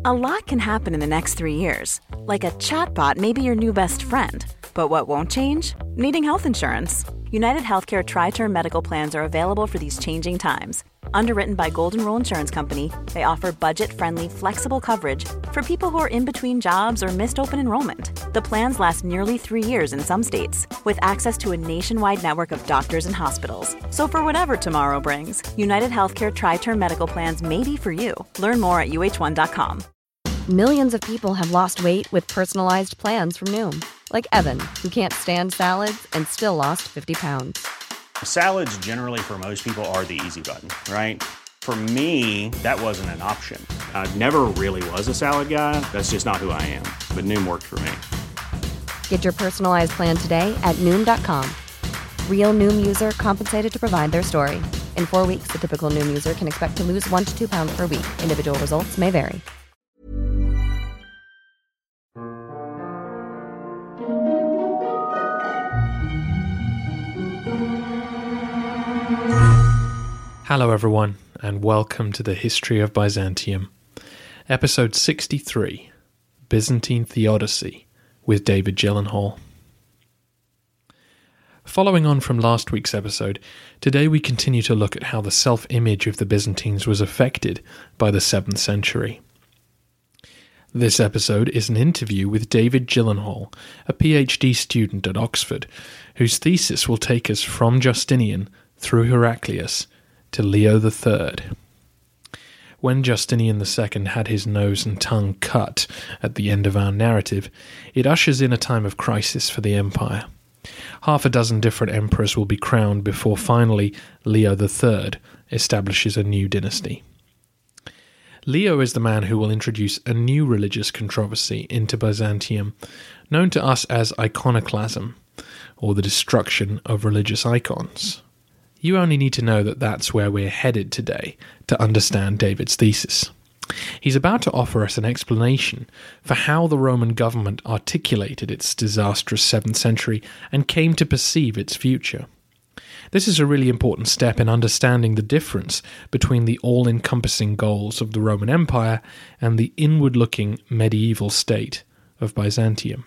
A lot can happen in the next 3 years. Like a chatbot may be your new best friend. But what won't change? Needing health insurance. United Healthcare Tri-Term Medical Plans are available for these changing times. Underwritten by Golden Rule Insurance Company, they offer budget-friendly, flexible coverage for people who are in between jobs or missed open enrollment. The plans last nearly 3 years in some states, with access to a nationwide network of doctors and hospitals. So for whatever tomorrow brings, United Healthcare Tri-Term Medical Plans may be for you. Learn more at uh1.com. Millions of people have lost weight with personalized plans from Noom. Like Evan, who can't stand salads and still lost 50 pounds. Salads generally for most people are the easy button, right? For me, that wasn't an option. I never really was a salad guy. That's just not who I am. But Noom worked for me. Get your personalized plan today at Noom.com. Real Noom user compensated to provide their story. In 4 weeks, the typical Noom user can expect to lose 1 to 2 pounds per week. Individual results may vary. Hello everyone, and welcome to the History of Byzantium, Episode 63, Byzantine Theodicy, with David Gyllenhaal. Following on from last week's episode, today we continue to look at how the self-image of the Byzantines was affected by the 7th century. This episode is an interview with David Gyllenhaal, a PhD student at Oxford, whose thesis will take us from Justinian through Heraclius to Leo III. When Justinian II had his nose and tongue cut at the end of our narrative, it ushers in a time of crisis for the empire. Half a dozen different emperors will be crowned before finally Leo III establishes a new dynasty. Leo is the man who will introduce a new religious controversy into Byzantium, known to us as iconoclasm, or the destruction of religious icons. You only need to know that that's where we're headed today to understand David's thesis. He's about to offer us an explanation for how the Roman government articulated its disastrous 7th century and came to perceive its future. This is a really important step in understanding the difference between the all-encompassing goals of the Roman Empire and the inward-looking medieval state of Byzantium.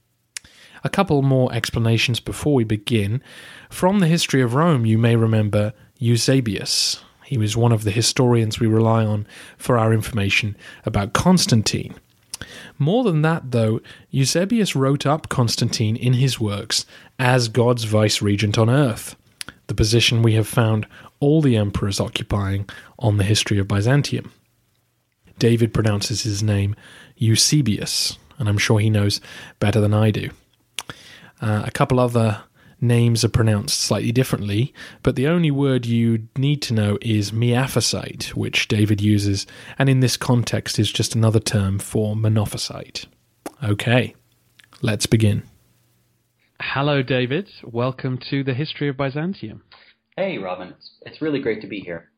A couple more explanations before we begin. From the history of Rome, you may remember Eusebius. He was one of the historians we rely on for our information about Constantine. More than that, though, Eusebius wrote up Constantine in his works as God's vice-regent on earth, the position we have found all the emperors occupying on the history of Byzantium. David pronounces his name Eusebius, and I'm sure he knows better than I do. A couple other names are pronounced slightly differently, but the only word you need to know is Miaphysite, which David uses, and in this context is just another term for Monophysite. Okay, let's begin. Hello, David. Welcome to the History of Byzantium. Hey, Robin. It's really great to be here.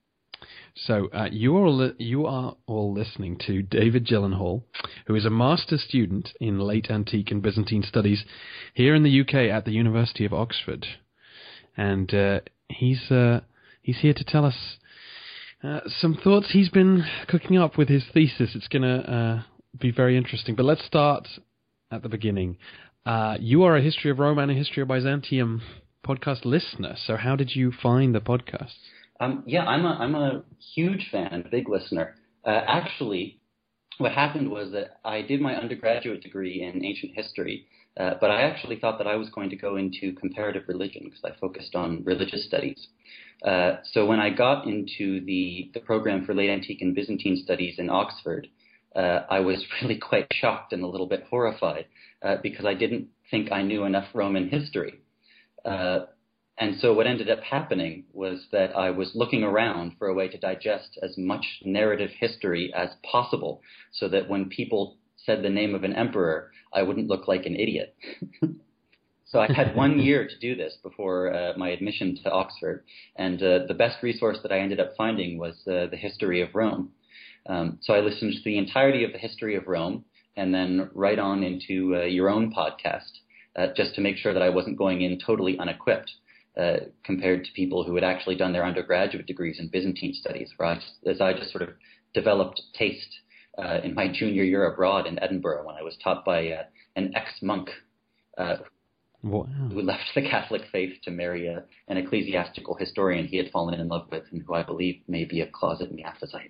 So you are all listening to David Gyllenhaal, who is a master's student in late antique and Byzantine studies here in the UK at the University of Oxford, and he's here to tell us some thoughts he's been cooking up with his thesis. It's going to be very interesting. But let's start at the beginning. You are a History of Rome and a History of Byzantium podcast listener. So how did you find the podcast? I'm a huge fan, big listener. Actually, what happened was that I did my undergraduate degree in ancient history, but I actually thought that I was going to go into comparative religion because I focused on religious studies. So when I got into the program for late antique and Byzantine studies in Oxford, I was really quite shocked and a little bit horrified because I didn't think I knew enough Roman history. And so what ended up happening was that I was looking around for a way to digest as much narrative history as possible so that when people said the name of an emperor, I wouldn't look like an idiot. So I had 1 year to do this before my admission to Oxford. And the best resource that I ended up finding was the History of Rome. So I listened to the entirety of the History of Rome and then right on into your own podcast just to make sure that I wasn't going in totally unequipped. Compared to people who had actually done their undergraduate degrees in Byzantine studies, as I just sort of developed taste in my junior year abroad in Edinburgh when I was taught by an ex-monk Wow. who left the Catholic faith to marry an ecclesiastical historian he had fallen in love with and who I believe may be a closet Miaphysite.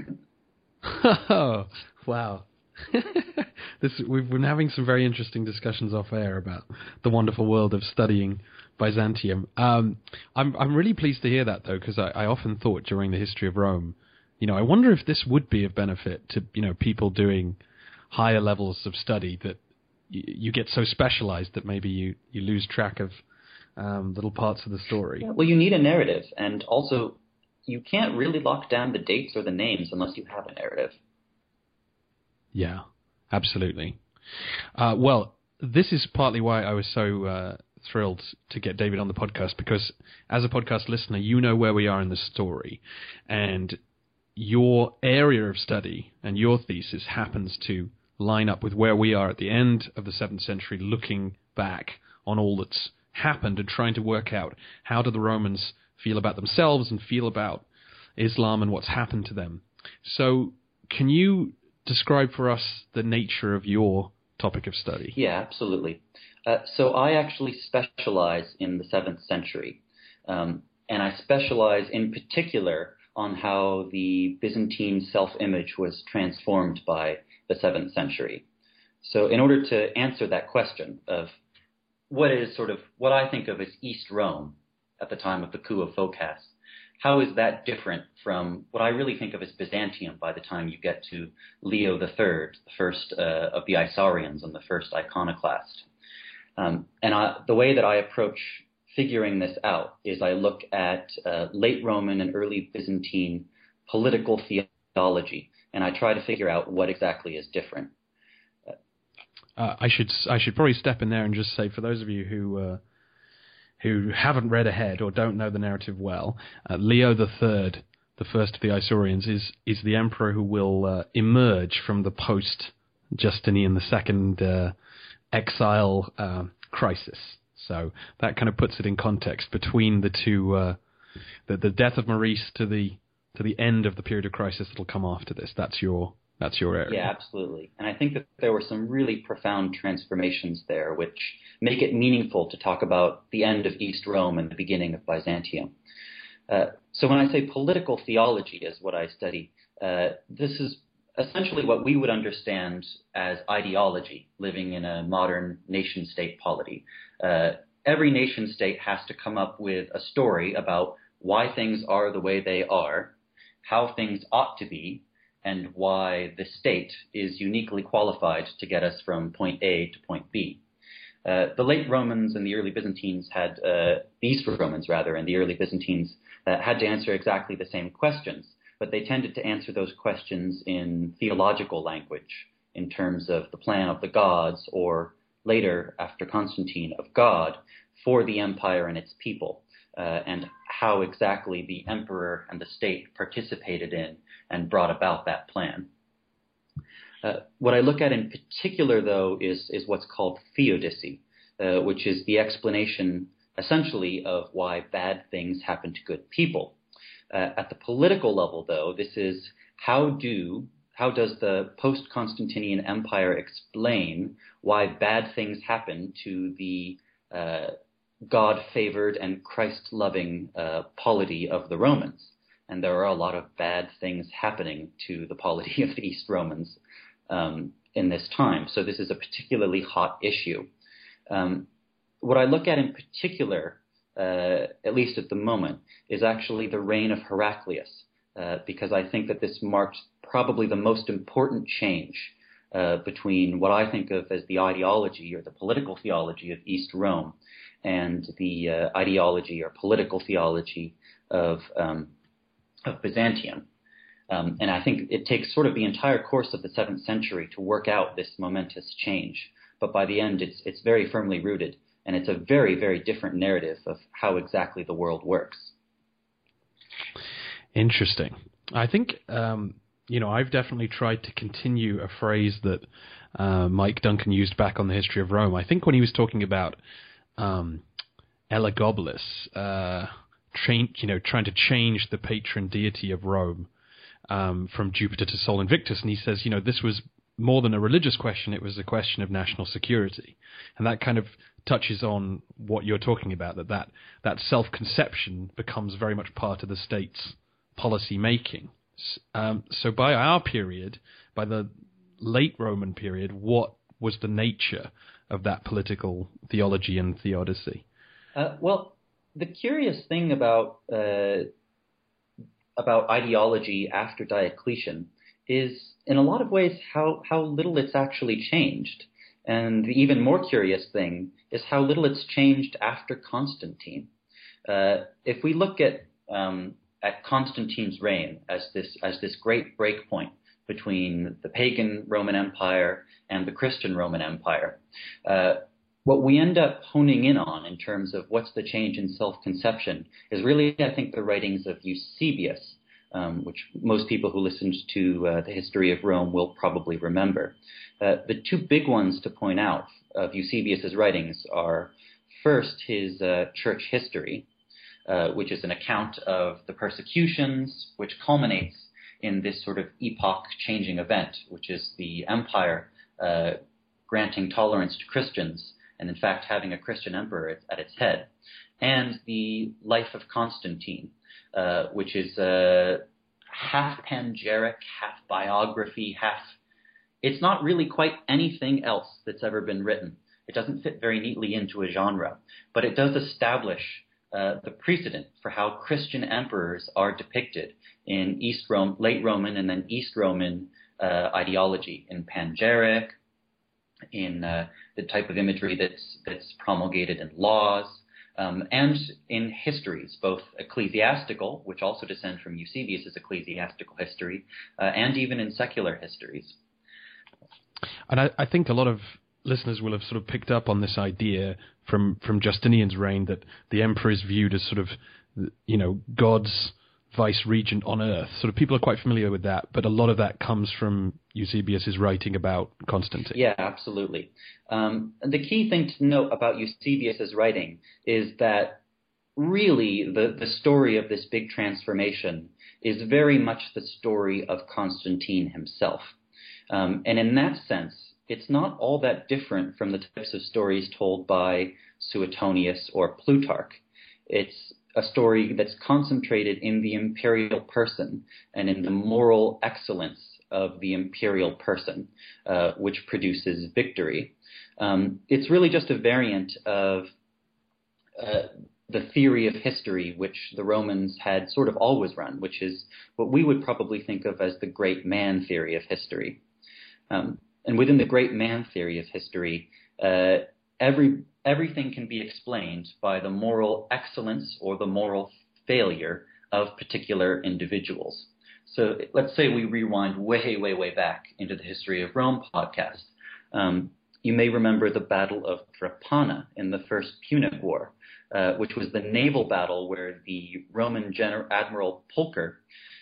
Oh, wow. We've been having some very interesting discussions off air about the wonderful world of studying Byzantium. I'm really pleased to hear that, though, because I often thought during the history of Rome, I wonder if this would be of benefit to people doing higher levels of study, that you get so specialized that maybe you lose track of little parts of the story. Yeah, well, you need a narrative, and also you can't really lock down the dates or the names unless you have a narrative. Yeah, absolutely. Well, this is partly why I was so thrilled to get David on the podcast, because as a podcast listener, you know where we are in the story, and your area of study and your thesis happens to line up with where we are at the end of the 7th century, looking back on all that's happened and trying to work out how do the Romans feel about themselves and feel about Islam and what's happened to them. So can you describe for us the nature of your topic of study? Yeah, absolutely. So I actually specialize in the 7th century, and I specialize in particular on how the Byzantine self-image was transformed by the 7th century. So in order to answer that question of what is sort of what I think of as East Rome at the time of the coup of Phocas, how is that different from what I really think of as Byzantium by the time you get to Leo III, the first of the Isaurians and the first iconoclast? The way that I approach figuring this out is I look at late Roman and early Byzantine political theology, and I try to figure out what exactly is different. I should probably step in there and just say, for those of you who haven't read ahead or don't know the narrative well, Leo III, the first of the Isaurians, is the emperor who will emerge from the post-Justinian II exile crisis. So that kind of puts it in context between the two, the death of Maurice to the end of the period of crisis that'll come after this. That's your area. Yeah, absolutely. And I think that there were some really profound transformations there, which make it meaningful to talk about the end of East Rome and the beginning of Byzantium. So when I say political theology is what I study, this is essentially what we would understand as ideology living in a modern nation-state polity. Every nation-state has to come up with a story about why things are the way they are, how things ought to be, and why the state is uniquely qualified to get us from point A to point B. The late Romans and the early Byzantines had, the East Romans rather, and the early Byzantines had to answer exactly the same questions, but they tended to answer those questions in theological language, in terms of the plan of the gods, or later, after Constantine, of God for the empire and its people, and how exactly the emperor and the state participated in and brought about that plan. What I look at in particular, though, is what's called theodicy, which is the explanation, essentially, of why bad things happen to good people. At the political level, though, this is how does the post-Constantinian empire explain why bad things happen to the God-favored and Christ-loving polity of the Romans? And there are a lot of bad things happening to the polity of the East Romans in this time. So this is a particularly hot issue. What I look at in particular, at least at the moment, is actually the reign of Heraclius, because I think that this marked probably the most important change between what I think of as the ideology or the political theology of East Rome and the ideology or political theology of Byzantium. And I think it takes sort of the entire course of the 7th century to work out this momentous change. But by the end, it's very firmly rooted, and it's a very, very different narrative of how exactly the world works. Interesting. I think, I've definitely tried to continue a phrase that Mike Duncan used back on the history of Rome. I think when he was talking about Elagabalus, trying to change the patron deity of Rome from Jupiter to Sol Invictus, and he says, this was more than a religious question, it was a question of national security. And that kind of touches on what you're talking about, that self-conception becomes very much part of the state's policy making. So by our period, by the late Roman period, what was the nature of that political theology and theodicy? Well, the curious thing about ideology after Diocletian is, in a lot of ways, how little it's actually changed. And the even more curious thing is how little it's changed after Constantine. If we look at Constantine's reign as this great breakpoint between the pagan Roman Empire and the Christian Roman Empire, what we end up honing in on in terms of what's the change in self-conception is really, I think, the writings of Eusebius, which most people who listened to the history of Rome will probably remember. The two big ones to point out of Eusebius's writings are, first, his church history, which is an account of the persecutions, which culminates in this sort of epoch-changing event, which is the empire granting tolerance to Christians, and in fact having a Christian emperor at its head, and the life of Constantine, which is half panegyric, half biography, it's not really quite anything else that's ever been written. It doesn't fit very neatly into a genre, but it does establish the precedent for how Christian emperors are depicted in late Roman and then East Roman ideology, in panegyric, in the type of imagery that's promulgated in laws, and in histories, both ecclesiastical, which also descend from Eusebius's ecclesiastical history, and even in secular histories. And I think a lot of listeners will have sort of picked up on this idea from Justinian's reign that the emperor is viewed as sort of, God's vice-regent on earth. Sort of people are quite familiar with that, but a lot of that comes from Eusebius's writing about Constantine. Yeah, absolutely. The key thing to note about Eusebius's writing is that really the story of this big transformation is very much the story of Constantine himself. And in that sense, it's not all that different from the types of stories told by Suetonius or Plutarch. It's a story that's concentrated in the imperial person and in the moral excellence of the imperial person, which produces victory. It's really just a variant of the theory of history which the Romans had sort of always run, which is what we would probably think of as the great man theory of history. And within the great man theory of history, everything can be explained by the moral excellence or the moral failure of particular individuals. So let's say we rewind way, way, way back into the History of Rome podcast. You may remember the Battle of Drepana in the First Punic War, which was the naval battle where the Roman Admiral Pulcher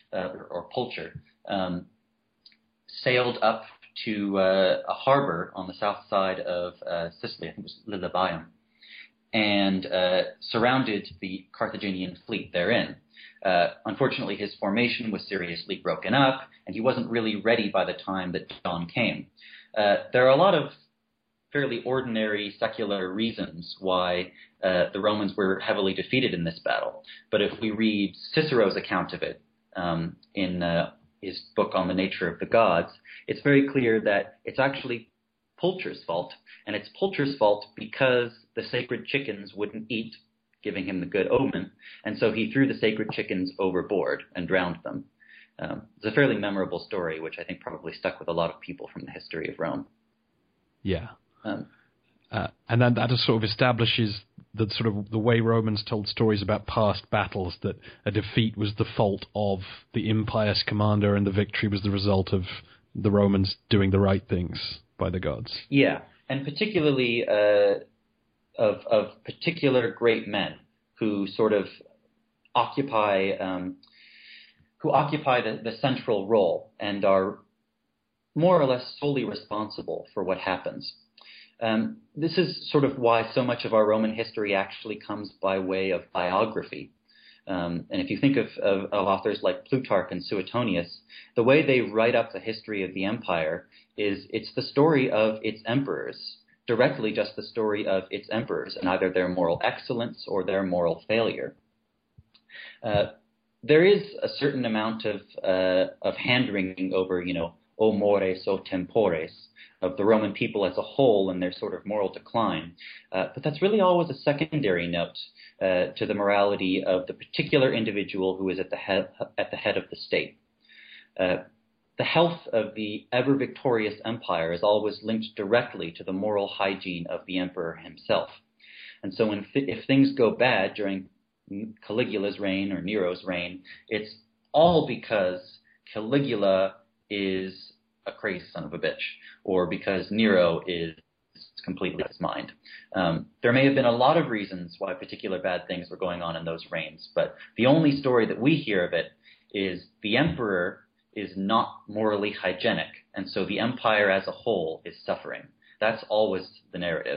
sailed up to a harbor on the south side of Sicily, I think it was Lilybaeum, and surrounded the Carthaginian fleet therein. Unfortunately, his formation was seriously broken up, and he wasn't really ready by the time that dawn came. There are a lot of fairly ordinary secular reasons why the Romans were heavily defeated in this battle. But if we read Cicero's account of it in his book on the nature of the gods, it's very clear that it's actually Pulcher's fault, and it's Pulcher's fault because the sacred chickens wouldn't eat, giving him the good omen, and so he threw the sacred chickens overboard and drowned them. It's a fairly memorable story, which I think probably stuck with a lot of people from the history of Rome. Yeah. And then that just sort of establishes the way Romans told stories about past battles, that a defeat was the fault of the impious commander and the victory was the result of the Romans doing the right things by the gods. Yeah, and particularly of particular great men who sort of occupy the central role and are more or less solely responsible for what happens. This is sort of why so much of our Roman history actually comes by way of biography. And if you think of authors like Plutarch and Suetonius, the way they write up the history of the empire is it's the story of its emperors, directly just the story of its emperors, and either their moral excellence or their moral failure. There is a certain amount of hand-wringing over, o mores o tempores, of the Roman people as a whole and their sort of moral decline. But that's really always a secondary note to the morality of the particular individual who is at the head of the state. The health of the ever-victorious empire is always linked directly to the moral hygiene of the emperor himself. And so if things go bad during Caligula's reign or Nero's reign, it's all because Caligula is a crazy son of a bitch, or because Nero is completely out of his mind. There may have been a lot of reasons why particular bad things were going on in those reigns, but the only story that we hear of it is the emperor is not morally hygienic, and so the empire as a whole is suffering. That's always the narrative.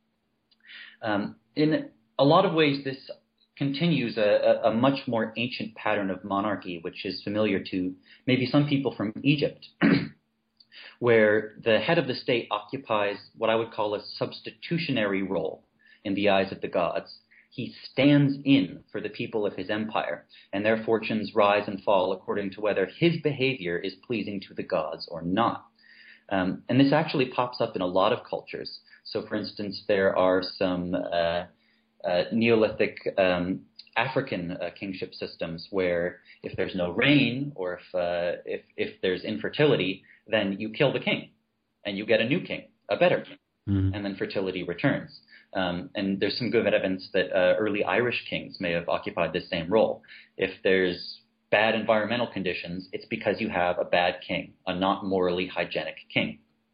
In a lot of ways, this continues a much more ancient pattern of monarchy, which is familiar to maybe some people from Egypt, where the head of the state occupies what I would call a substitutionary role in the eyes of the gods. He stands in for the people of his empire, and their fortunes rise and fall according to whether his behavior is pleasing to the gods or not. And this actually pops up in a lot of cultures. So, for instance, there are some Neolithic African kingship systems where if there's no rain or if there's infertility, then you kill the king and you get a new king, a better king, and then fertility returns. And there's some good evidence that early Irish kings may have occupied this same role. If there's bad environmental conditions, it's because you have a bad king, a not morally hygienic king.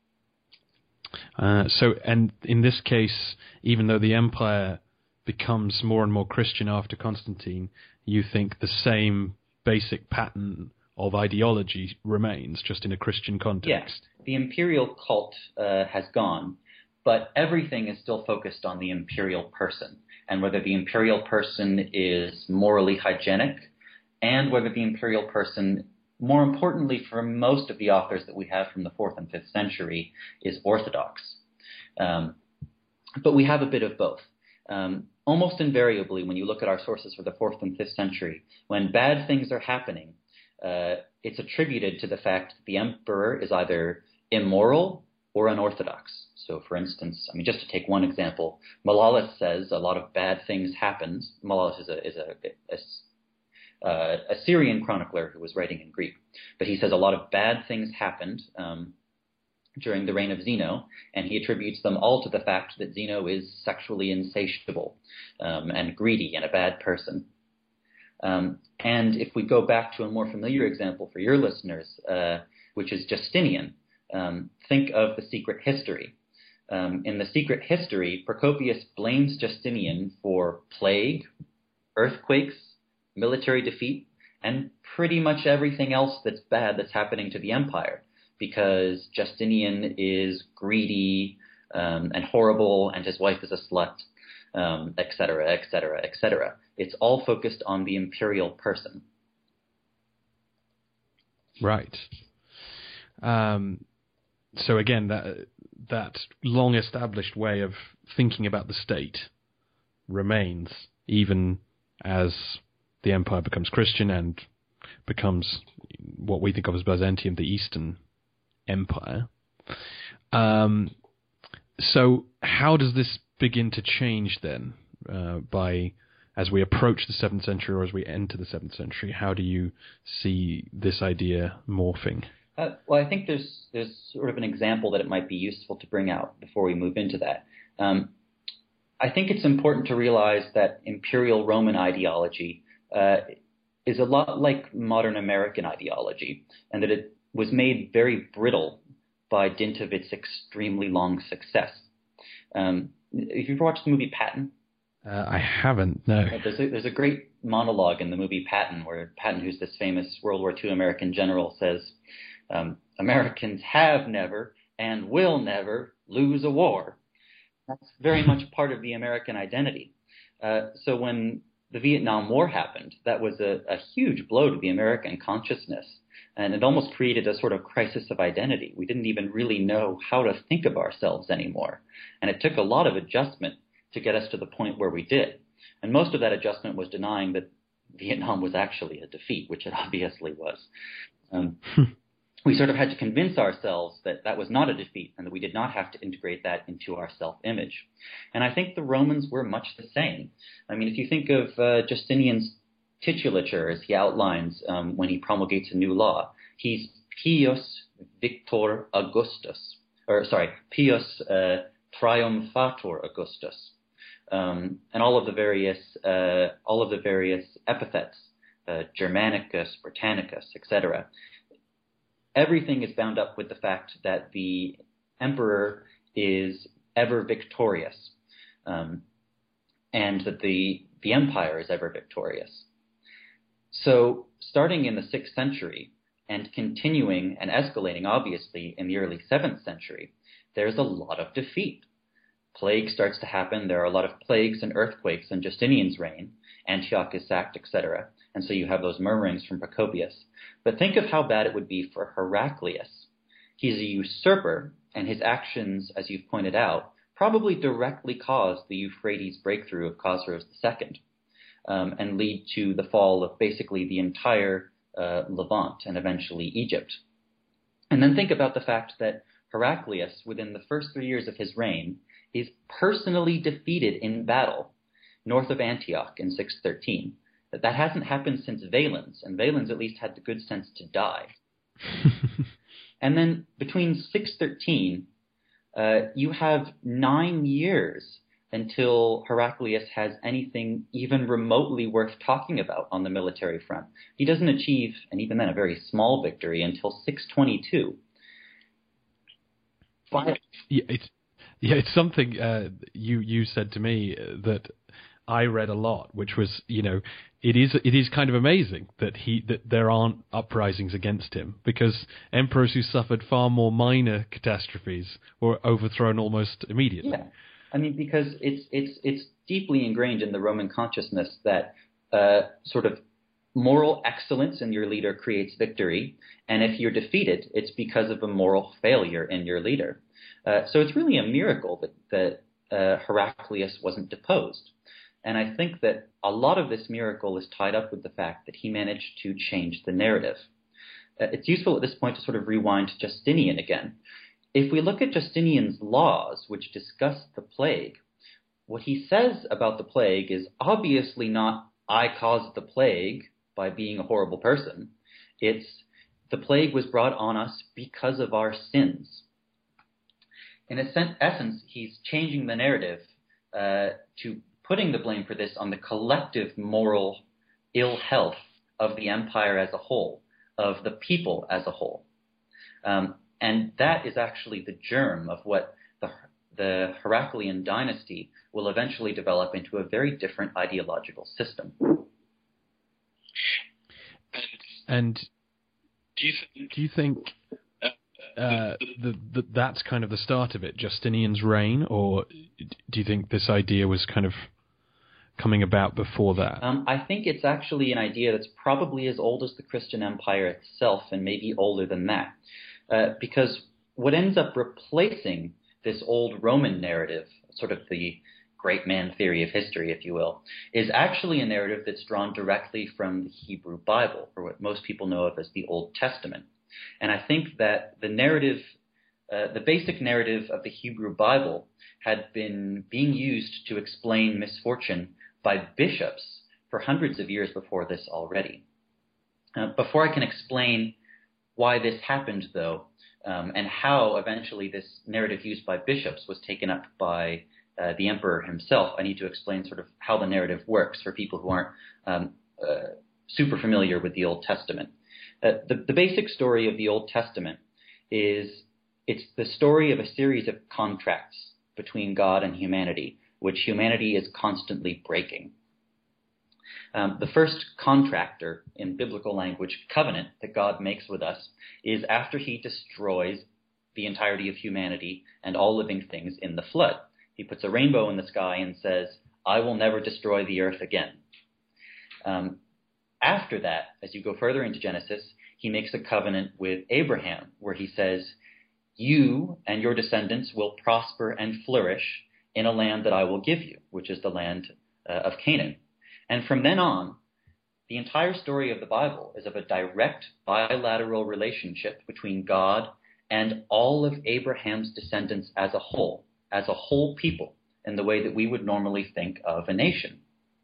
And in this case, even though the empire becomes more and more Christian after Constantine, you think the same basic pattern of ideology remains, just in a Christian context? Yes, the imperial cult has gone, but everything is still focused on the imperial person, and whether the imperial person is morally hygienic, and whether the imperial person, more importantly for most of the authors that we have from the 4th and 5th century, is orthodox. But we have a bit of both. Almost invariably, when you look at our sources for the 4th and 5th century, when bad things are happening, it's attributed to the fact that the emperor is either immoral or unorthodox. So, for instance, just to take one example, Malalas says a lot of bad things happened. Malalas is a Syrian chronicler who was writing in Greek, but he says a lot of bad things happened during the reign of Zeno, and he attributes them all to the fact that Zeno is sexually insatiable and greedy and a bad person. And if we go back to a more familiar example for your listeners, which is Justinian, think of The Secret History. In The Secret History, Procopius blames Justinian for plague, earthquakes, military defeat, and pretty much everything else that's bad that's happening to the empire, because Justinian is greedy and horrible, and his wife is a slut, et cetera, et cetera, et cetera. It's all focused on the imperial person. Right. So again, that long-established way of thinking about the state remains, even as the empire becomes Christian and becomes what we think of as Byzantium, the Eastern Empire. So how does this begin to change then as we approach the 7th century or as we enter the 7th century? How do you see this idea morphing? Well, I think there's sort of an example that it might be useful to bring out before we move into that. I think it's important to realize that imperial Roman ideology is a lot like modern American ideology, and that it was made very brittle by dint of its extremely long success. Have you ever watched the movie Patton? I haven't, no. There's a great monologue in the movie Patton, where Patton, who's this famous World War II American general, says, Americans have never and will never lose a war. That's very much part of the American identity. So when the Vietnam War happened, that was a huge blow to the American consciousness. And it almost created a sort of crisis of identity. We didn't even really know how to think of ourselves anymore. And it took a lot of adjustment to get us to the point where we did. And most of that adjustment was denying that Vietnam was actually a defeat, which it obviously was. We sort of had to convince ourselves that that was not a defeat and that we did not have to integrate that into our self-image. And I think the Romans were much the same. I mean, if you think of Justinian's titulature, as he outlines when he promulgates a new law, he's Pius Victor Augustus, Pius Triumphator Augustus, and all of the various epithets, Germanicus, Britannicus, etc. Everything is bound up with the fact that the emperor is ever victorious, and that the empire is ever victorious. So starting in the 6th century and continuing and escalating, obviously, in the early 7th century, there's a lot of defeat. Plague starts to happen. There are a lot of plagues and earthquakes in Justinian's reign. Antioch is sacked, etc. And so you have those murmurings from Procopius. But think of how bad it would be for Heraclius. He's a usurper, and his actions, as you've pointed out, probably directly caused the Euphrates breakthrough of Khosroes II, and lead to the fall of basically the entire Levant and eventually Egypt. And then think about the fact that Heraclius, within the first 3 years of his reign, is personally defeated in battle north of Antioch in 613. That hasn't happened since Valens, and Valens at least had the good sense to die. And then between 613, you have 9 years until Heraclius has anything even remotely worth talking about on the military front. He doesn't achieve, and even then a very small victory, until 622. It's something you said to me that I read a lot, which was, it is kind of amazing that there aren't uprisings against him, because emperors who suffered far more minor catastrophes were overthrown almost immediately. Yeah, I mean, because it's deeply ingrained in the Roman consciousness that sort of moral excellence in your leader creates victory, and if you're defeated, it's because of a moral failure in your leader. So it's really a miracle that Heraclius wasn't deposed. And I think that a lot of this miracle is tied up with the fact that he managed to change the narrative. It's useful at this point to sort of rewind to Justinian again. If we look at Justinian's laws, which discuss the plague, what he says about the plague is obviously not, I caused the plague by being a horrible person. It's, the plague was brought on us because of our sins. In essence, he's changing the narrative to putting the blame for this on the collective moral ill health of the empire as a whole, of the people as a whole. And that is actually the germ of what the Heraclian dynasty will eventually develop into a very different ideological system. And do you think that's kind of the start of it, Justinian's reign, or do you think this idea was kind of coming about before that? I think it's actually an idea that's probably as old as the Christian Empire itself, and maybe older than that. Because what ends up replacing this old Roman narrative, sort of the great man theory of history, if you will, is actually a narrative that's drawn directly from the Hebrew Bible, or what most people know of as the Old Testament. And I think that the narrative, the basic narrative of the Hebrew Bible had been being used to explain misfortune by bishops for hundreds of years before this already. Before I can explain why this happened, though, and how eventually this narrative used by bishops was taken up by the emperor himself, I need to explain sort of how the narrative works for people who aren't super familiar with the Old Testament. The basic story of the Old Testament is it's the story of a series of contracts between God and humanity, which humanity is constantly breaking. The first contractor in biblical language, covenant, that God makes with us is after he destroys the entirety of humanity and all living things in the flood. He puts a rainbow in the sky and says, I will never destroy the earth again. After that, as you go further into Genesis, he makes a covenant with Abraham where he says, you and your descendants will prosper and flourish in a land that I will give you, which is the land of Canaan. And from then on, the entire story of the Bible is of a direct bilateral relationship between God and all of Abraham's descendants as a whole people, in the way that we would normally think of a nation.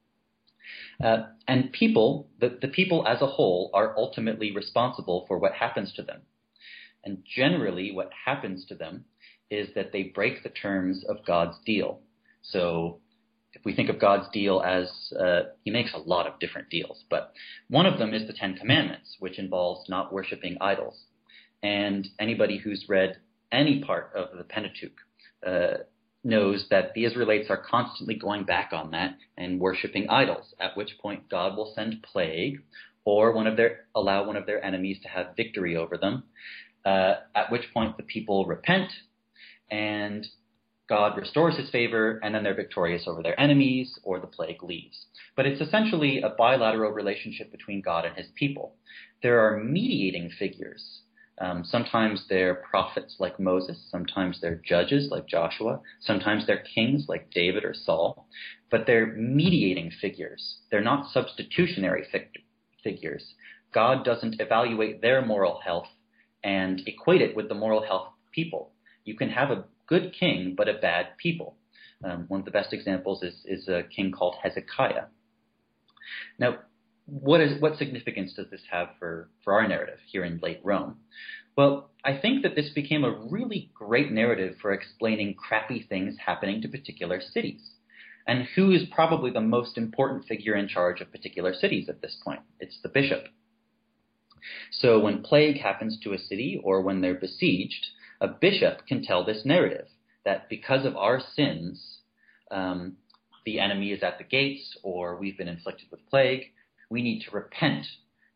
And people, the people as a whole, are ultimately responsible for what happens to them. And generally what happens to them is that they break the terms of God's deal. So if we think of God's deal as, he makes a lot of different deals, but one of them is the Ten Commandments, which involves not worshiping idols. And anybody who's read any part of the Pentateuch knows that the Israelites are constantly going back on that and worshiping idols, at which point God will send plague or allow one of their enemies to have victory over them, at which point the people repent and God restores his favor, and then they're victorious over their enemies, or the plague leaves. But it's essentially a bilateral relationship between God and his people. There are mediating figures. Sometimes they're prophets like Moses. Sometimes they're judges like Joshua. Sometimes they're kings like David or Saul. But they're mediating figures. They're not substitutionary figures. God doesn't evaluate their moral health and equate it with the moral health of people. You can have a good king, but a bad people. One of the best examples is a king called Hezekiah. Now, what significance does this have for our narrative here in late Rome? Well, I think that this became a really great narrative for explaining crappy things happening to particular cities. And who is probably the most important figure in charge of particular cities at this point? It's the bishop. So when plague happens to a city or when they're besieged, a bishop can tell this narrative that because of our sins, the enemy is at the gates, or we've been inflicted with plague. We need to repent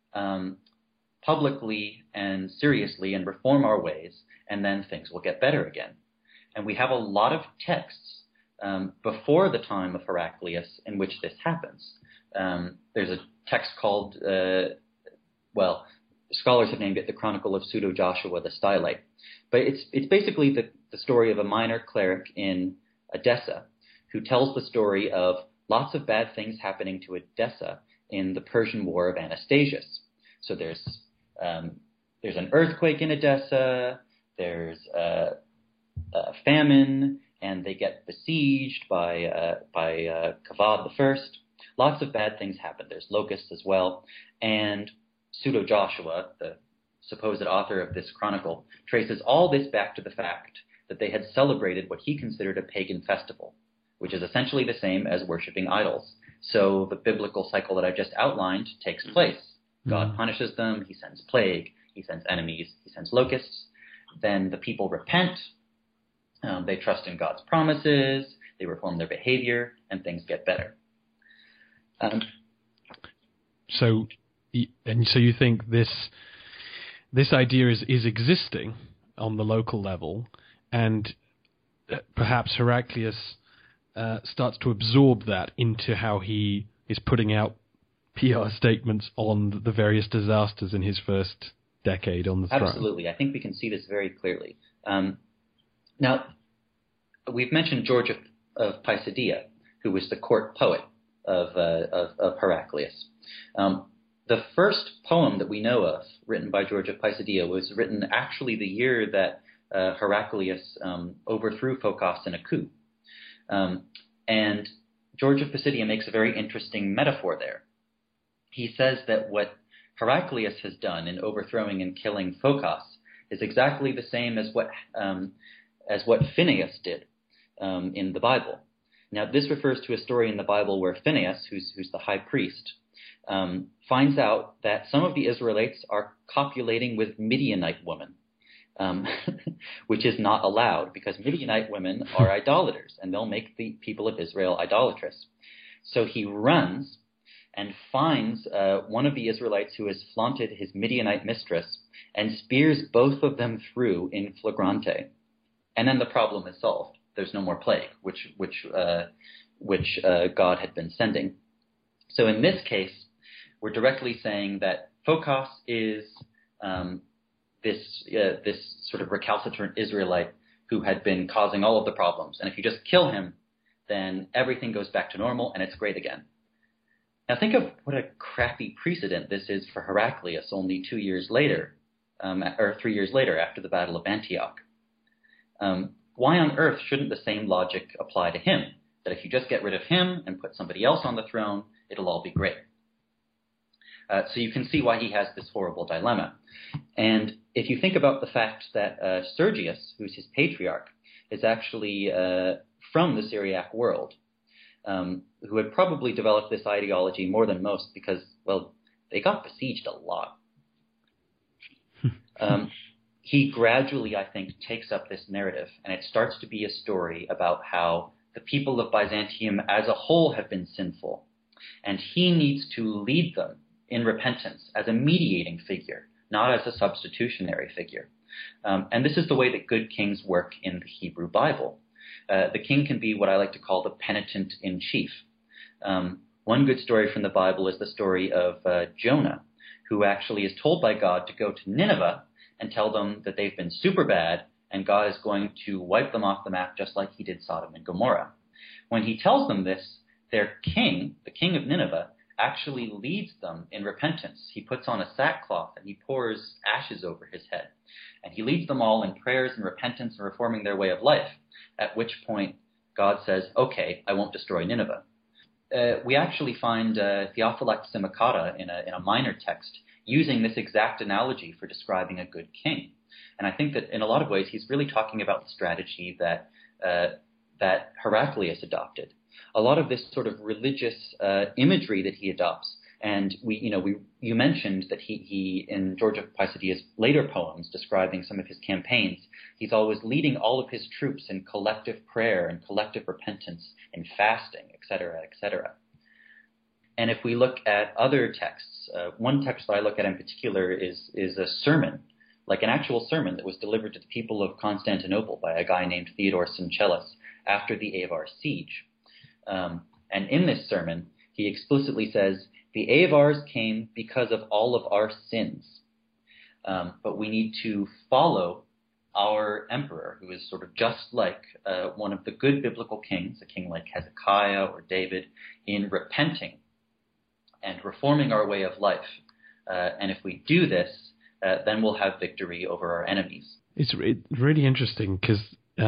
publicly and seriously and reform our ways, and then things will get better again. And we have a lot of texts before the time of Heraclius in which this happens. There's a text called, scholars have named it the Chronicle of Pseudo-Joshua the Stylite. But it's basically the story of a minor cleric in Edessa who tells the story of lots of bad things happening to Edessa in the Persian War of Anastasius. So there's an earthquake in Edessa, there's a famine, and they get besieged by Kavad I. Lots of bad things happen. There's locusts as well. And Pseudo-Joshua, the supposed author of this chronicle, traces all this back to the fact that they had celebrated what he considered a pagan festival, which is essentially the same as worshiping idols. So the biblical cycle that I just outlined takes place. God punishes them, he sends plague, he sends enemies, he sends locusts. Then the people repent, they trust in God's promises, they reform their behavior, and things get better. So you think this idea is existing on the local level, and perhaps Heraclius starts to absorb that into how he is putting out PR statements on the various disasters in his first decade on the throne. Absolutely. I think we can see this very clearly. Now, we've mentioned George of Pisidia, who was the court poet of Heraclius. The first poem that we know of written by George of Pisidia was written actually the year that Heraclius overthrew Phocas in a coup. And George of Pisidia makes a very interesting metaphor there. He says that what Heraclius has done in overthrowing and killing Phocas is exactly the same as what Phineas did in the Bible. Now, this refers to a story in the Bible where Phineas, who's the high priest, finds out that some of the Israelites are copulating with Midianite women, which is not allowed because Midianite women are idolaters and they'll make the people of Israel idolatrous. So he runs and finds one of the Israelites who has flaunted his Midianite mistress and spears both of them through in flagrante. And then the problem is solved. There's no more plague, which God had been sending. So in this case, were directly saying that Phocas is this sort of recalcitrant Israelite who had been causing all of the problems. And if you just kill him, then everything goes back to normal and it's great again. Now think of what a crappy precedent this is for Heraclius only 2 years later, or 3 years later after the Battle of Antioch. Why on earth shouldn't the same logic apply to him? That if you just get rid of him and put somebody else on the throne, it'll all be great. So you can see why he has this horrible dilemma. And if you think about the fact that Sergius, who's his patriarch, is actually from the Syriac world, who had probably developed this ideology more than most because, well, they got besieged a lot. He gradually, I think, takes up this narrative, and it starts to be a story about how the people of Byzantium as a whole have been sinful, and he needs to lead them in repentance as a mediating figure, not as a substitutionary figure. And this is the way that good kings work in the Hebrew Bible. The king can be what I like to call the penitent in chief. One good story from the Bible is the story of Jonah, who actually is told by God to go to Nineveh and tell them that they've been super bad and God is going to wipe them off the map just like he did Sodom and Gomorrah. When he tells them this, their king, the king of Nineveh, actually leads them in repentance. He puts on a sackcloth and he pours ashes over his head. And he leads them all in prayers and repentance and reforming their way of life, at which point God says, okay, I won't destroy Nineveh. We actually find Theophylact Simocatta in a minor text using this exact analogy for describing a good king. And I think that in a lot of ways he's really talking about the strategy that Heraclius adopted. A lot of this sort of religious imagery that he adopts, and you mentioned that he in George of Pisidia's later poems describing some of his campaigns, he's always leading all of his troops in collective prayer and collective repentance and fasting, etc., etc. And if we look at other texts, one text that I look at in particular is a sermon, like an actual sermon that was delivered to the people of Constantinople by a guy named Theodore Syncellus after the Avar siege. And in this sermon, he explicitly says, the Avars came because of all of our sins. But we need to follow our emperor, who is sort of just like one of the good biblical kings, a king like Hezekiah or David, in repenting and reforming our way of life. And if we do this, then we'll have victory over our enemies. It's really interesting because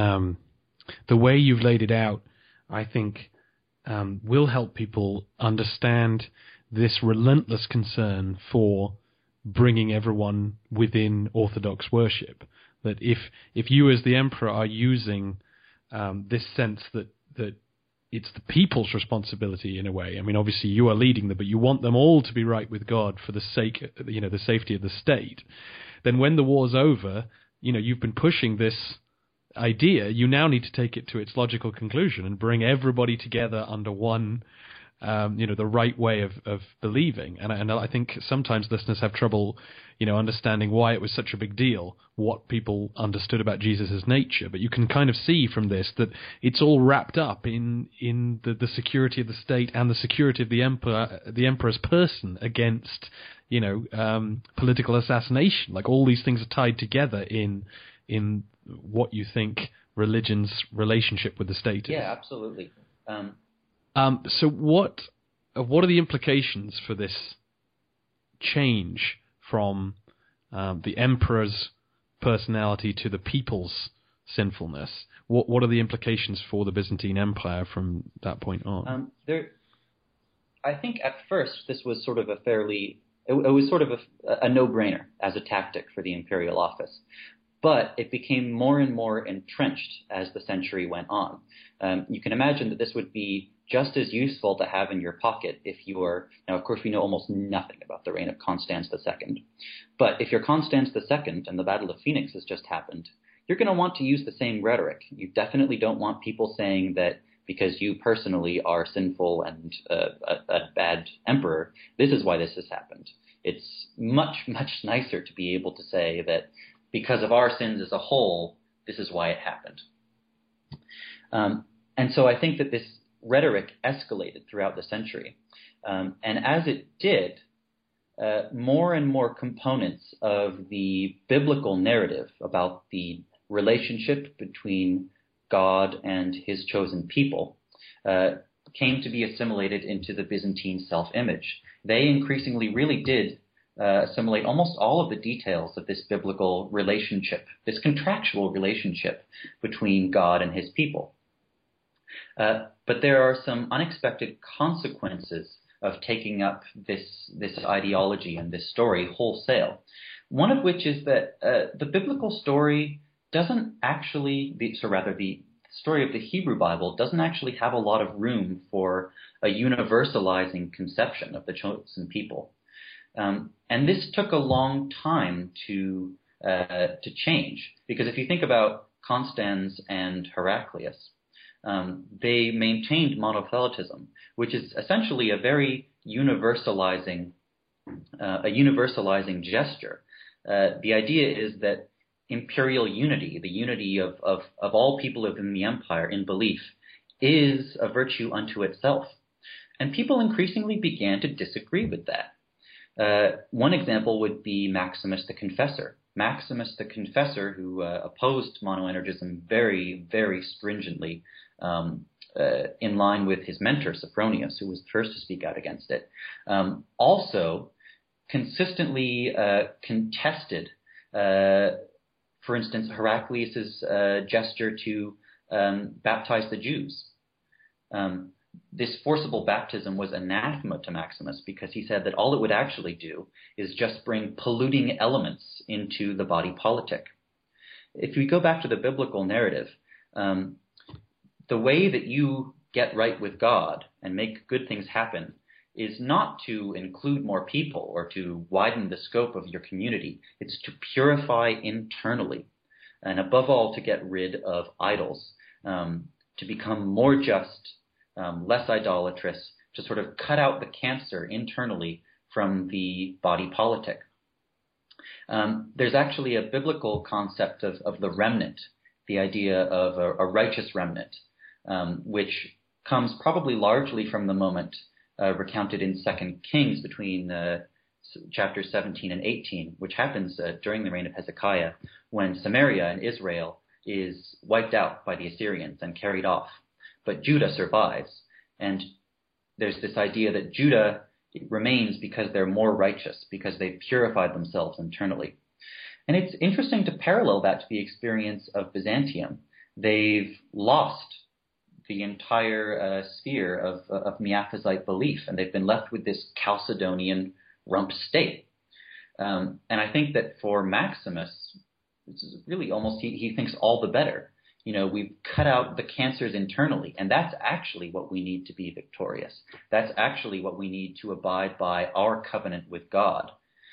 the way you've laid it out, I think, will help people understand this relentless concern for bringing everyone within Orthodox worship. That if you as the emperor are using this sense that it's the people's responsibility in a way. I mean, obviously you are leading them, but you want them all to be right with God for the sake, the safety of the state. Then when the war's over, you've been pushing this idea. You now need to take it to its logical conclusion and bring everybody together under one, the right way of believing. And I think sometimes listeners have trouble, understanding why it was such a big deal, what people understood about Jesus' nature. But you can kind of see from this that it's all wrapped up in the security of the state and the security of the emperor's person against, political assassination. Like all these things are tied together in what you think religion's relationship with the state is. Yeah, absolutely. So what are the implications for this change from the emperor's personality to the people's sinfulness? What are the implications for the Byzantine Empire from that point on? I think at first this was sort of it was sort of a no-brainer as a tactic for the imperial office. But it became more and more entrenched as the century went on. You can imagine that this would be just as useful to have in your pocket if you are, now of course we know almost nothing about the reign of Constans II, but if you're Constans II and the Battle of Phoenix has just happened, you're going to want to use the same rhetoric. You definitely don't want people saying that because you personally are sinful and a bad emperor, this is why this has happened. It's much, much nicer to be able to say that because of our sins as a whole, this is why it happened. And so I think that this rhetoric escalated throughout the century. And as it did, more and more components of the biblical narrative about the relationship between God and his chosen people came to be assimilated into the Byzantine self-image. They increasingly really did assimilate almost all of the details of this biblical relationship, this contractual relationship between God and his people. But there are some unexpected consequences of taking up this ideology and this story wholesale. One of which is that the biblical story doesn't actually, the story of the Hebrew Bible doesn't actually have a lot of room for a universalizing conception of the chosen people. And this took a long time to change, because if you think about Constans and Heraclius, they maintained monothelitism, which is essentially a very universalizing gesture. The idea is that imperial unity, the unity of all people within the empire in belief, is a virtue unto itself. And people increasingly began to disagree with that. One example would be Maximus the Confessor. Maximus the Confessor, who opposed monoenergism very, very stringently, in line with his mentor Sophronius, who was the first to speak out against it, also consistently contested, for instance, Heraclius's gesture to baptize the Jews. This forcible baptism was anathema to Maximus, because he said that all it would actually do is just bring polluting elements into the body politic. If we go back to the biblical narrative, the way that you get right with God and make good things happen is not to include more people or to widen the scope of your community. It's to purify internally, and above all, to get rid of idols, to become more just, less idolatrous, to sort of cut out the cancer internally from the body politic. There's actually a biblical concept of the remnant, the idea of a righteous remnant, which comes probably largely from the moment recounted in 2 Kings between chapters 17 and 18, which happens during the reign of Hezekiah, when Samaria and Israel is wiped out by the Assyrians and carried off. But Judah survives, and there's this idea that Judah remains because they're more righteous, because they've purified themselves internally. And it's interesting to parallel that to the experience of Byzantium. They've lost the entire sphere of Miaphysite belief, and they've been left with this Chalcedonian rump state. And I think that for Maximus, this is really almost, he thinks all the better. You know, we've cut out the cancers internally, and that's actually what we need to be victorious. That's actually what we need to abide by our covenant with God.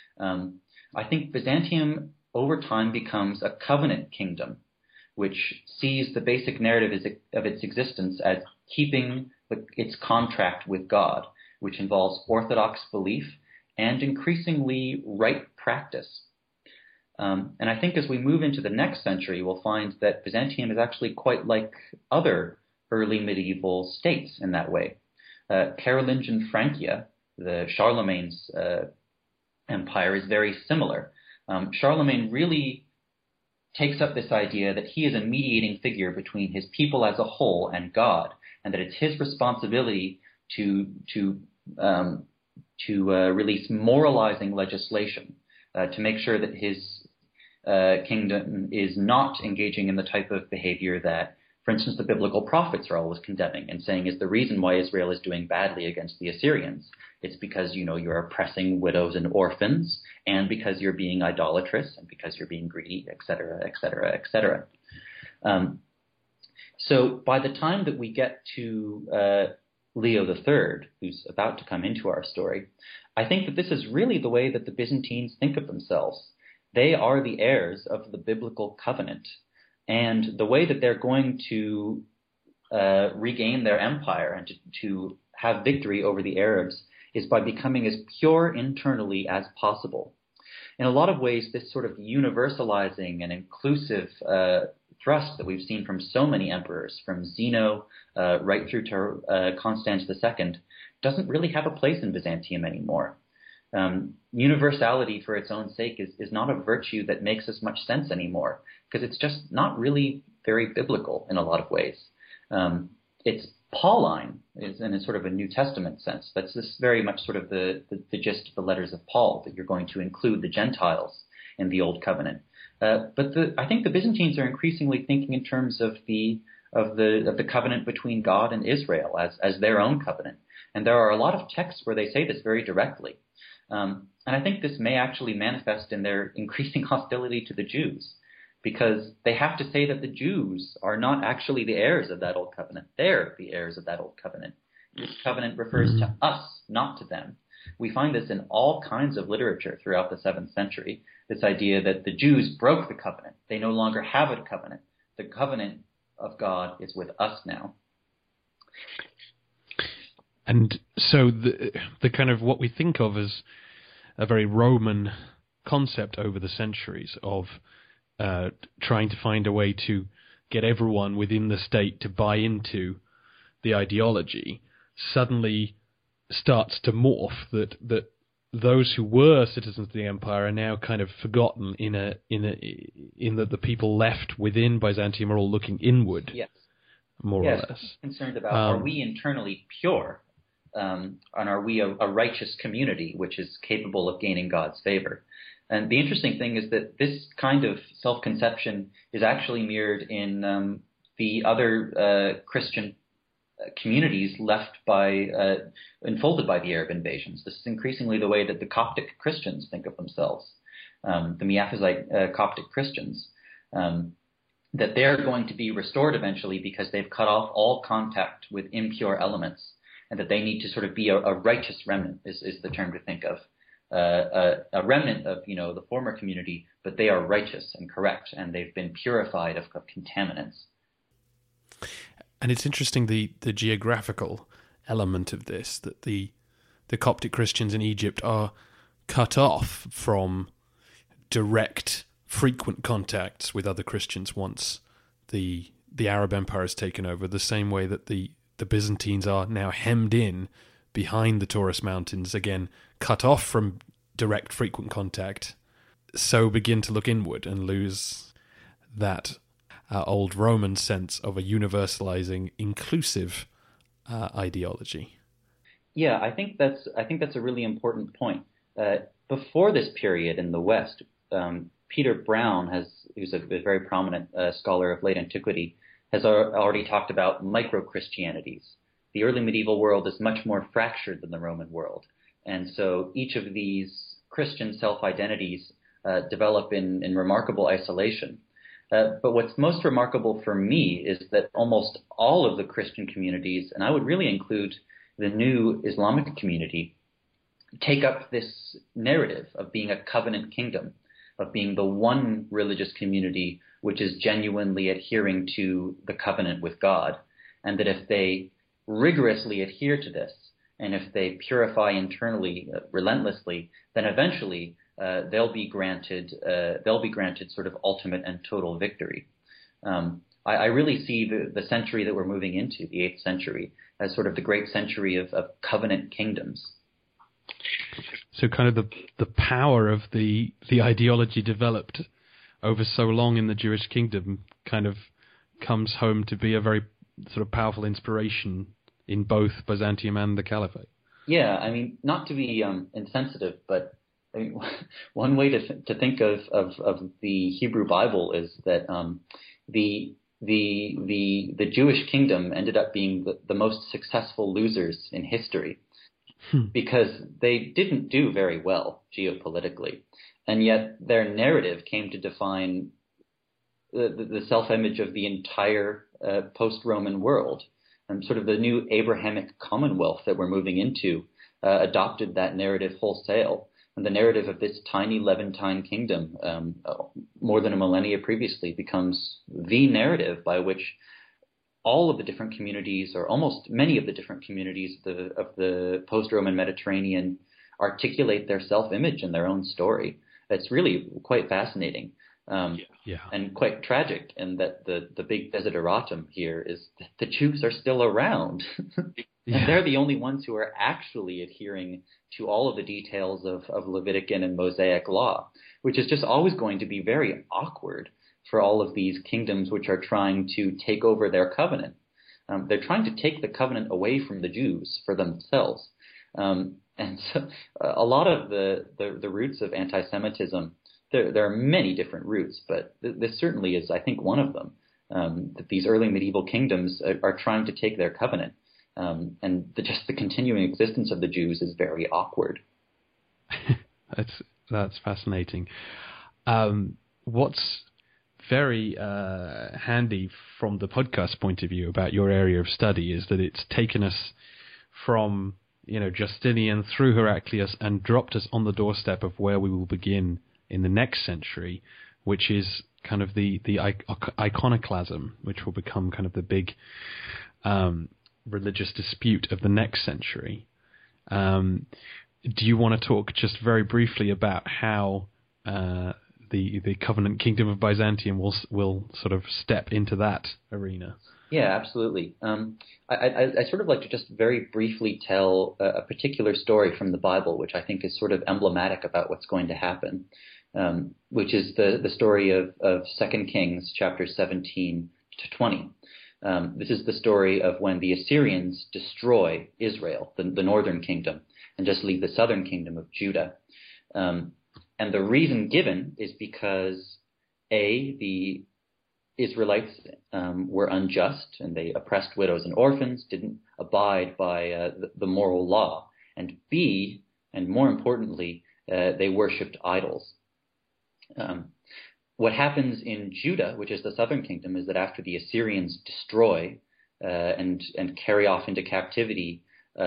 I think Byzantium over time becomes a covenant kingdom, which sees the basic narrative of its existence as keeping its contract with God, which involves orthodox belief and increasingly right practice. And I think as we move into the next century, we'll find that Byzantium is actually quite like other early medieval states in that way. Carolingian Francia, the Charlemagne's empire, is very similar. Charlemagne really takes up this idea that he is a mediating figure between his people as a whole and God, and that it's his responsibility to release moralizing legislation to make sure that his kingdom is not engaging in the type of behavior that, for instance, the biblical prophets are always condemning and saying is the reason why Israel is doing badly against the Assyrians. It's because, you know, you're oppressing widows and orphans, and because you're being idolatrous, and because you're being greedy, et cetera, et cetera, et cetera. So by the time that we get to Leo III, who's about to come into our story, I think that this is really the way that the Byzantines think of themselves. They are the heirs of the biblical covenant, and the way that they're going to regain their empire and to have victory over the Arabs is by becoming as pure internally as possible. In a lot of ways, this sort of universalizing and inclusive thrust that we've seen from so many emperors, from Zeno right through to Constans II, doesn't really have a place in Byzantium anymore. Universality for its own sake is not a virtue that makes as much sense anymore, because it's just not really very biblical in a lot of ways. It's Pauline, in a sort of a New Testament sense. That's this very much sort of the gist of the letters of Paul, that you're going to include the Gentiles in the Old Covenant. But I think the Byzantines are increasingly thinking in terms of the covenant between God and Israel as their own covenant. And there are a lot of texts where they say this very directly. And I think this may actually manifest in their increasing hostility to the Jews, because they have to say that the Jews are not actually the heirs of that old covenant. They're the heirs of that old covenant. This covenant refers to us, not to them. We find this in all kinds of literature throughout the 7th century, this idea that the Jews broke the covenant. They no longer have a covenant. The covenant of God is with us now. And so the kind of what we think of as a very Roman concept over the centuries of trying to find a way to get everyone within the state to buy into the ideology suddenly starts to morph, that those who were citizens of the empire are now kind of forgotten in that the people left within Byzantium are all looking inward. Yes. More or less. Concerned about are we internally pure, and are we a righteous community which is capable of gaining God's favor? And the interesting thing is that this kind of self-conception is actually mirrored in the other Christian communities left enfolded by the Arab invasions. This is increasingly the way that the Coptic Christians think of themselves, the Miaphysite Coptic Christians, that they're going to be restored eventually because they've cut off all contact with impure elements, and that they need to sort of be a righteous remnant is the term to think of. A remnant of the former community, but they are righteous and correct, and they've been purified of contaminants. And it's interesting the geographical element of this, that the Coptic Christians in Egypt are cut off from direct, frequent contacts with other Christians once the Arab Empire has taken over, the same way that the Byzantines are now hemmed in behind the Taurus Mountains, again, cut off from direct, frequent contact, so begin to look inward and lose that old Roman sense of a universalizing, inclusive ideology. Yeah, I think that's a really important point. Before this period in the West, Peter Brown, who's a very prominent scholar of late antiquity, has already talked about micro-Christianities. The early medieval world is much more fractured than the Roman world. And so each of these Christian self-identities develop in remarkable isolation. But what's most remarkable for me is that almost all of the Christian communities, and I would really include the new Islamic community, take up this narrative of being a covenant kingdom, of being the one religious community which is genuinely adhering to the covenant with God. And that if they rigorously adhere to this, and if they purify internally relentlessly, then eventually they'll be granted sort of ultimate and total victory. I really see the century that we're moving into, the 8th century, as sort of the great century of covenant kingdoms. So kind of the power of the ideology developed over so long in the Jewish kingdom kind of comes home to be a very sort of powerful inspiration in both Byzantium and the Caliphate. Yeah, I mean, not to be insensitive, but I mean, one way to think of the Hebrew Bible is that the Jewish kingdom ended up being the most successful losers in history because they didn't do very well geopolitically, and yet their narrative came to define the self-image of the entire post-Roman world. And sort of the new Abrahamic Commonwealth that we're moving into adopted that narrative wholesale. And the narrative of this tiny Levantine kingdom, more than a millennia previously, becomes the narrative by which all of the different communities, or almost many of the different communities of the post-Roman Mediterranean, articulate their self-image and their own story. It's really quite fascinating. and quite tragic. And that the big desideratum here is that the Jews are still around. And they're the only ones who are actually adhering to all of the details of Levitican and Mosaic law, which is just always going to be very awkward for all of these kingdoms which are trying to take over their covenant. They're trying to take the covenant away from the Jews for themselves. And so a lot of the roots of anti-Semitism, there are many different roots, but this certainly is, I think, one of them, that these early medieval kingdoms are trying to take their covenant. And just the continuing existence of the Jews is very awkward. That's fascinating. What's very handy from the podcast point of view about your area of study is that it's taken us from Justinian through Heraclius and dropped us on the doorstep of where we will begin in the next century, which is kind of the iconoclasm, which will become kind of the big religious dispute of the next century. Do you want to talk just very briefly about how the covenant kingdom of Byzantium will sort of step into that arena? Yeah, absolutely. I sort of like to just very briefly tell a particular story from the Bible, which I think is sort of emblematic about what's going to happen, which is the story of 2 Kings chapter 17 to 20. This is the story of when the Assyrians destroy Israel, the northern kingdom, and just leave the southern kingdom of Judah. And the reason given is because, the Israelites were unjust and they oppressed widows and orphans, didn't abide by the moral law, and B, and more importantly, they worshipped idols. What happens in Judah, which is the southern kingdom, is that after the Assyrians destroy and carry off into captivity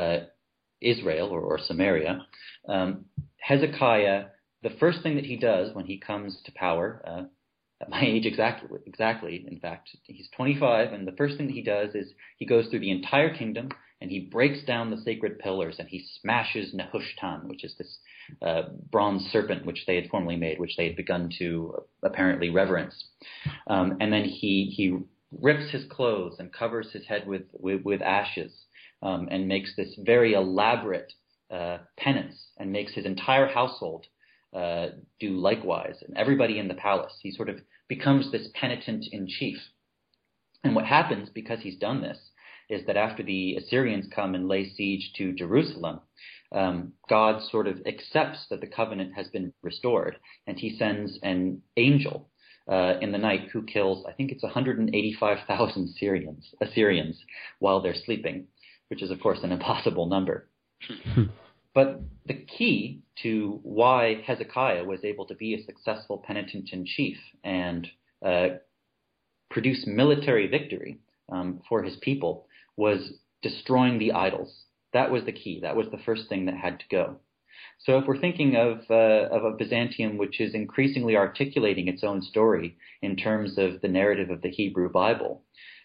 Israel or Samaria, Hezekiah, the first thing that he does when he comes to power, at my age exactly, in fact, he's 25, and the first thing that he does is he goes through the entire kingdom and he breaks down the sacred pillars and he smashes Nehushtan, which is this bronze serpent which they had formerly made, which they had begun to apparently reverence. And then he rips his clothes and covers his head with ashes, and makes this very elaborate penance, and makes his entire household do likewise, and everybody in the palace. He sort of becomes this penitent in chief. And what happens, because he's done this, is that after the Assyrians come and lay siege to Jerusalem, God sort of accepts that the covenant has been restored, and he sends an angel in the night who kills, I think it's 185,000 Assyrians while they're sleeping, which is, of course, an impossible number. But the key to why Hezekiah was able to be a successful penitent in chief and produce military victory for his people was destroying the idols. That was the key. That was the first thing that had to go. So if we're thinking of a Byzantium which is increasingly articulating its own story in terms of the narrative of the Hebrew Bible,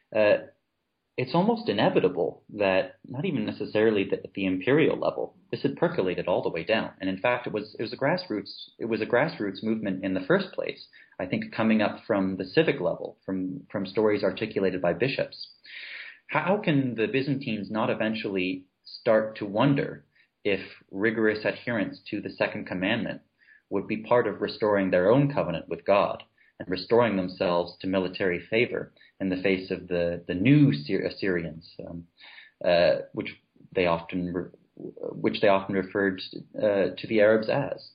it's almost inevitable that not even necessarily at the imperial level, this had percolated all the way down. And in fact, it was a grassroots movement in the first place, I think, coming up from the civic level, from stories articulated by bishops. How can the Byzantines not eventually start to wonder if rigorous adherence to the second commandment would be part of restoring their own covenant with God and restoring themselves to military favor in the face of the new Assyrians, which they often referred to the Arabs as.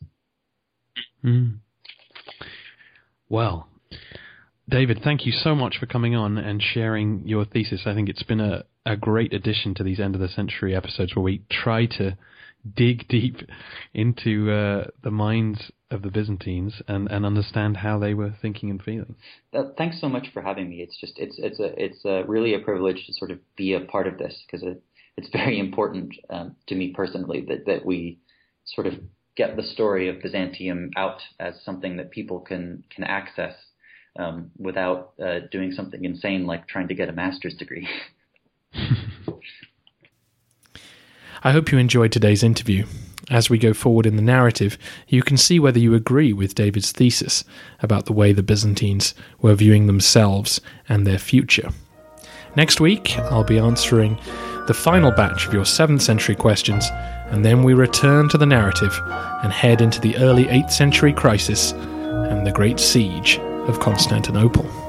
Well, David, thank you so much for coming on and sharing your thesis. I think it's been a great addition to these end of the century episodes where we try to dig deep into the minds of the Byzantines and understand how they were thinking and feeling. Thanks so much for having me. It's really a privilege to sort of be a part of this, because it's very important to me personally that we sort of get the story of Byzantium out as something that people can access without doing something insane like trying to get a master's degree. I hope you enjoyed today's interview. As we go forward in the narrative, you can see whether you agree with David's thesis about the way the Byzantines were viewing themselves and their future. Next week, I'll be answering the final batch of your 7th century questions, and then we return to the narrative and head into the early 8th century crisis and the Great Siege of Constantinople.